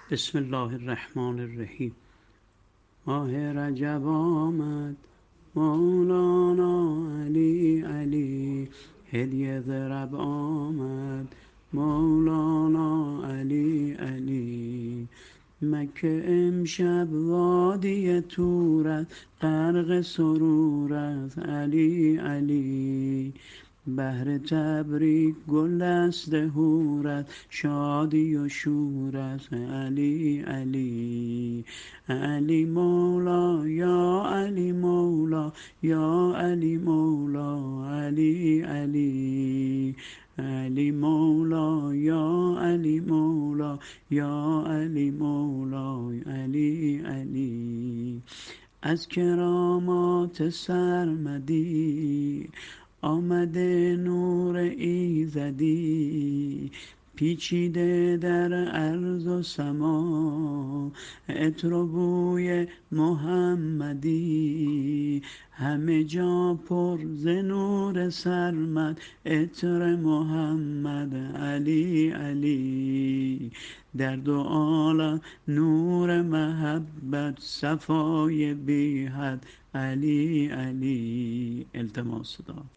بسم الله الرحمن الرحیم. ماه رجب آمد، مولانا علی علی، هدیه ز رب آمد، مولانا علی علی. مکه امشب وادی طور است، غرق سرور است، علی علی. بهر تبریک گل دست حور است، شادی و شور است، علی علی. علی مولا یا علی مولا، یا علی مولا، علی علی. علی مولا یا علی مولا، یا علی مولا، علی علی. از کرامات سرمدی آمده نور ایزدی، پیچیده در ارض و سما، عطر و بوی محمدی. همه جا پر ز نور سرمد، عطر محمد، علی علی. در دو عالم نور محبت، صفای بی حد، علی علی. التماس دعا.